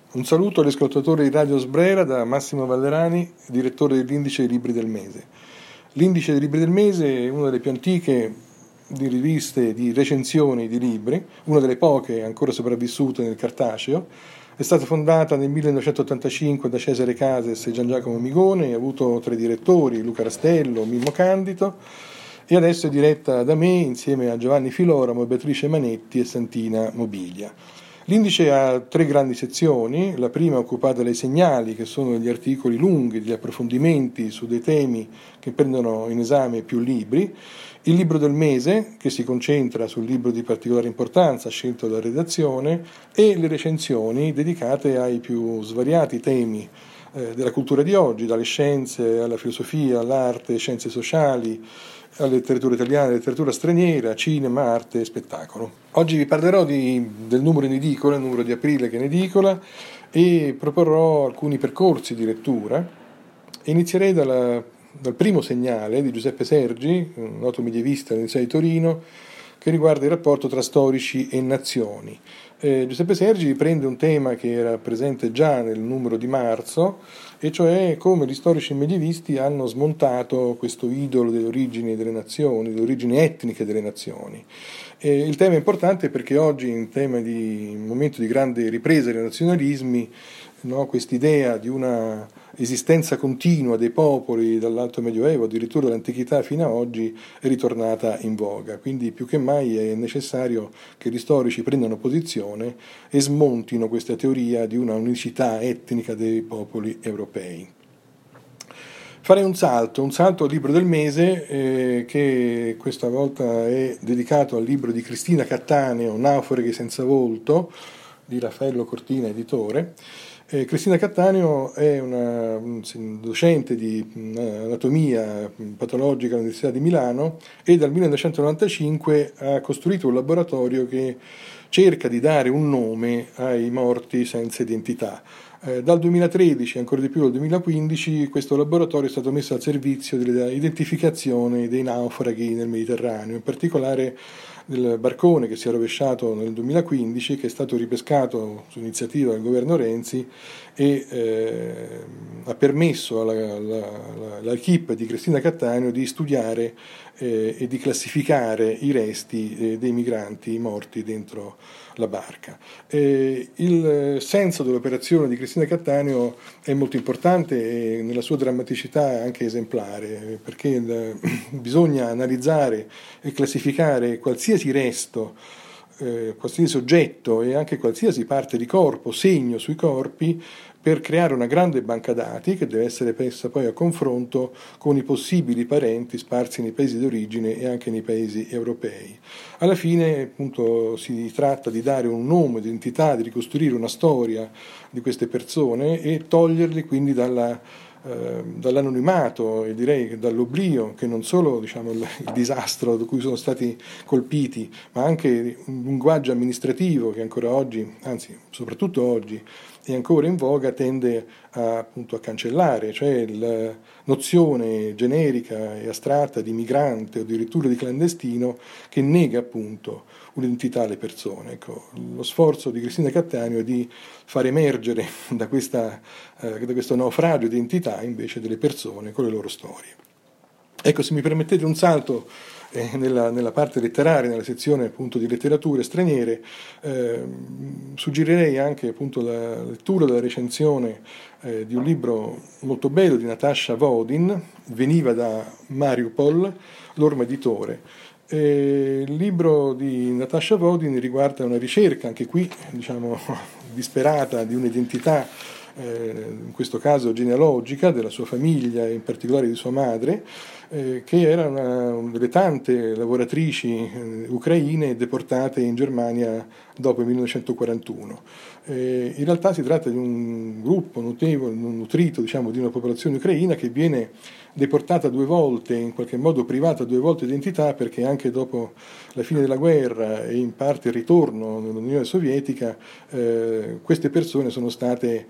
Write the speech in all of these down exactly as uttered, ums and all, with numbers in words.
Un saluto agli ascoltatori di Radio Sbrera da Massimo Vallerani, direttore dell'Indice dei Libri del Mese. L'Indice dei Libri del Mese è una delle più antiche di riviste di recensioni di libri, una delle poche ancora sopravvissute nel cartaceo. È stata fondata nel millenovecentottantacinque da Cesare Cases e Gian Giacomo Migone, ha avuto tre direttori, Luca Rastello, Mimmo Candito, e adesso è diretta da me insieme a Giovanni Filoramo, Beatrice Manetti e Santina Mobilia. L'indice ha tre grandi sezioni, la prima è occupata dai segnali, che sono gli articoli lunghi, gli approfondimenti su dei temi che prendono in esame più libri, il libro del mese, che si concentra sul libro di particolare importanza scelto dalla redazione, e le recensioni dedicate ai più svariati temi eh, della cultura di oggi, dalle scienze alla filosofia, all'arte, scienze sociali, alla letteratura italiana, alla letteratura straniera, cinema, arte e spettacolo. Oggi vi parlerò di, del numero in edicola, il numero di aprile che è in edicola, e proporrò alcuni percorsi di lettura. Inizierei dalla, dal primo segnale di Giuseppe Sergi, un noto medievista dell'Università di Torino, che riguarda il rapporto tra storici e nazioni. Eh, Giuseppe Sergi prende un tema che era presente già nel numero di marzo, e cioè come gli storici medievisti hanno smontato questo idolo delle origini delle nazioni, delle origini etniche delle nazioni. Eh, il tema è importante perché oggi, in tema di in momento di grande ripresa dei nazionalismi, no, quest'idea di una esistenza continua dei popoli dall'Alto Medioevo, addirittura dall'Antichità fino a oggi, è ritornata in voga. Quindi più che mai è necessario che gli storici prendano posizione e smontino questa teoria di una unicità etnica dei popoli europei. Farei un salto, un salto al libro del mese, eh, che questa volta è dedicato al libro di Cristina Cattaneo, Naufraghi senza volto, di Raffaello Cortina, editore. Eh, Cristina Cattaneo è una un docente di anatomia patologica all'Università di Milano e dal millenovecentonovantacinque ha costruito un laboratorio che cerca di dare un nome ai morti senza identità. Eh, dal duemilatredici, ancora di più dal duemilaquindici, questo laboratorio è stato messo al servizio dell'identificazione dei naufraghi nel Mediterraneo, in particolare del barcone che si è rovesciato nel duemilaquindici, che è stato ripescato su iniziativa del governo Renzi e eh, ha permesso alla, alla, all'equipe di Cristina Cattaneo di studiare eh, e di classificare i resti eh, dei migranti morti dentro la barca. Eh, il senso dell'operazione di Cristina Cattaneo è molto importante e nella sua drammaticità è anche esemplare, perché il, bisogna analizzare e classificare qualsiasi resto, eh, qualsiasi oggetto e anche qualsiasi parte di corpo, segno sui corpi, per creare una grande banca dati che deve essere messa poi a confronto con i possibili parenti sparsi nei paesi d'origine e anche nei paesi europei. Alla fine, appunto, si tratta di dare un nome, identità, di ricostruire una storia di queste persone e toglierli quindi dalla eh, dall'anonimato e direi dall'oblio, che non solo diciamo, il, il disastro da cui sono stati colpiti, ma anche un linguaggio amministrativo che ancora oggi, anzi soprattutto oggi, è ancora in voga, tende a, appunto, a cancellare, cioè la nozione generica e astratta di migrante o addirittura di clandestino che nega appunto un'identità alle persone. Ecco, lo sforzo di Cristina Cattaneo è di far emergere da, questa, eh, da questo naufragio di identità invece delle persone con le loro storie. Ecco, se mi permettete un salto eh, nella, nella parte letteraria, nella sezione appunto di letterature straniere, eh, suggerirei anche appunto la lettura della recensione eh, di un libro molto bello di Natasha Vodin, Veniva da Mariupol, l'Orma Editore. Eh, il libro di Natasha Vodin riguarda una ricerca, anche qui diciamo disperata, di un'identità, eh, in questo caso genealogica, della sua famiglia e in particolare di sua madre, eh, che era una, una delle tante lavoratrici eh, ucraine deportate in Germania dopo il millenovecentoquarantuno. Eh, in realtà si tratta di un gruppo notevole, nutrito diciamo, di una popolazione ucraina che viene deportata due volte, in qualche modo privata due volte di identità, perché anche dopo la fine della guerra e in parte il ritorno nell'Unione Sovietica, eh, queste persone sono state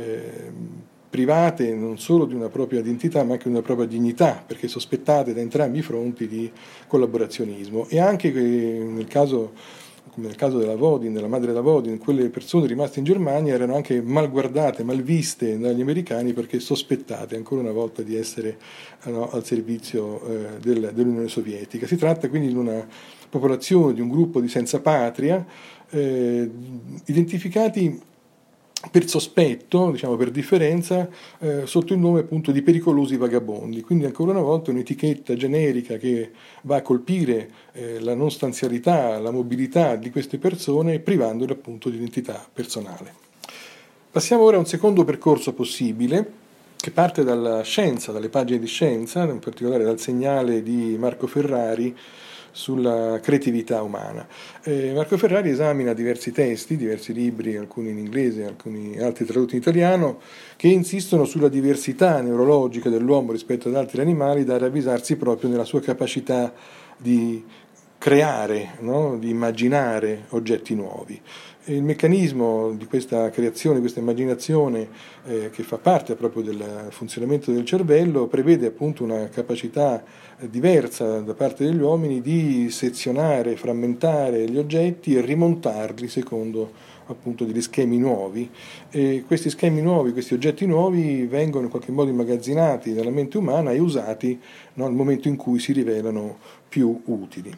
eh, private non solo di una propria identità ma anche di una propria dignità, perché sospettate da entrambi i fronti di collaborazionismo. E anche nel caso come nel caso della Vodin, della madre della Vodin, quelle persone rimaste in Germania erano anche mal guardate, mal viste dagli americani perché sospettate ancora una volta di essere no, al servizio eh, del, dell'Unione Sovietica. Si tratta quindi di una popolazione, di un gruppo di senza patria, eh, identificati per sospetto, diciamo per differenza, eh, sotto il nome appunto di pericolosi vagabondi. Quindi ancora una volta un'etichetta generica che va a colpire eh, la non stanzialità, la mobilità di queste persone, privandole appunto di identità personale. Passiamo ora a un secondo percorso possibile, che parte dalla scienza, dalle pagine di scienza, in particolare dal segnale di Marco Ferrari sulla creatività umana. Eh, Marco Ferrari esamina diversi testi, diversi libri, alcuni in inglese, alcuni altri tradotti in italiano, che insistono sulla diversità neurologica dell'uomo rispetto ad altri animali, da ravvisarsi proprio nella sua capacità di creare, no? Di immaginare oggetti nuovi. E il meccanismo di questa creazione, questa immaginazione eh, che fa parte proprio del funzionamento del cervello, prevede appunto una capacità eh, diversa da parte degli uomini di sezionare, frammentare gli oggetti e rimontarli secondo appunto degli schemi nuovi. E questi schemi nuovi, questi oggetti nuovi vengono in qualche modo immagazzinati nella mente umana e usati no, nel momento in cui si rivelano più utili.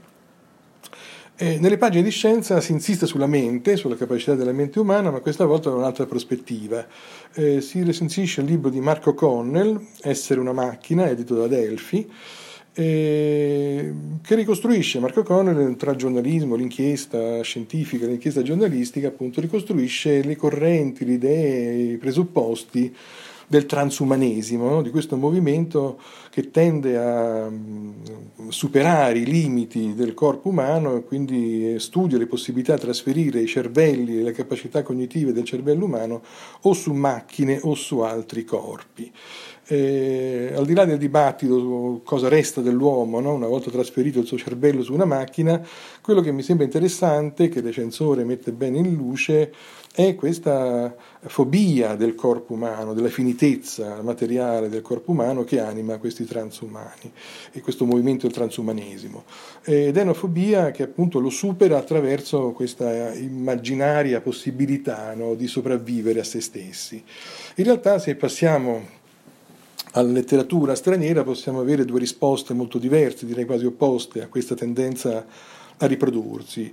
E nelle pagine di scienza si insiste sulla mente, sulla capacità della mente umana, ma questa volta da un'altra prospettiva. Eh, si recensisce il libro di Marco Connell, Essere una macchina, edito da Delphi, eh, che ricostruisce, Marco Connell, tra il giornalismo, l'inchiesta scientifica, l'inchiesta giornalistica, appunto, ricostruisce le correnti, le idee, i presupposti del transumanesimo, no? Di questo movimento che tende a superare i limiti del corpo umano e quindi studia le possibilità di trasferire i cervelli e le capacità cognitive del cervello umano o su macchine o su altri corpi. Eh, al di là del dibattito su cosa resta dell'uomo, no? Una volta trasferito il suo cervello su una macchina, quello che mi sembra interessante, che il recensore mette bene in luce, è questa fobia del corpo umano, della finitezza materiale del corpo umano che anima questi transumani e questo movimento del transumanesimo. Ed è una fobia che appunto lo supera attraverso questa immaginaria possibilità, no, di sopravvivere a se stessi. In realtà, se passiamo alla letteratura straniera, possiamo avere due risposte molto diverse, direi quasi opposte a questa tendenza a riprodursi.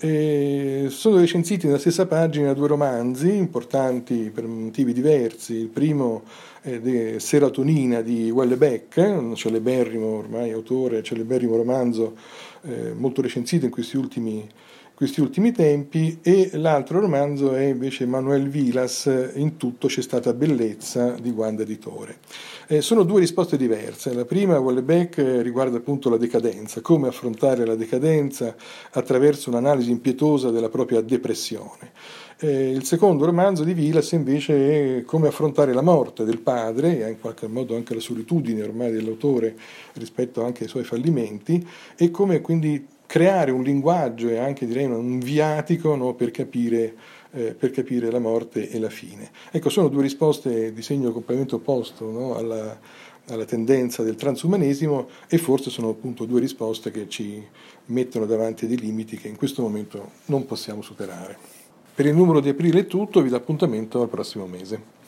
E sono recensiti nella stessa pagina due romanzi importanti per motivi diversi. Il primo è di Serotonina di Houellebecq, un celeberrimo ormai autore, celeberrimo romanzo eh, molto recensito in questi ultimi questi ultimi tempi, e l'altro romanzo è invece Manuel Vilas, In tutto c'è stata bellezza, di Wanda Editore. Eh, sono due risposte diverse. La prima, Houellebecq, riguarda appunto la decadenza, come affrontare la decadenza attraverso un'analisi impietosa della propria depressione. Eh, il secondo romanzo di Vilas invece è come affrontare la morte del padre e in qualche modo anche la solitudine ormai dell'autore rispetto anche ai suoi fallimenti, e come quindi creare un linguaggio e anche direi un viatico, no, per capire, eh, per capire la morte e la fine. Ecco, sono due risposte di segno completamente opposto, no, alla, alla tendenza del transumanesimo, e forse sono appunto due risposte che ci mettono davanti a dei limiti che in questo momento non possiamo superare. Per il numero di aprile è tutto, vi do appuntamento al prossimo mese.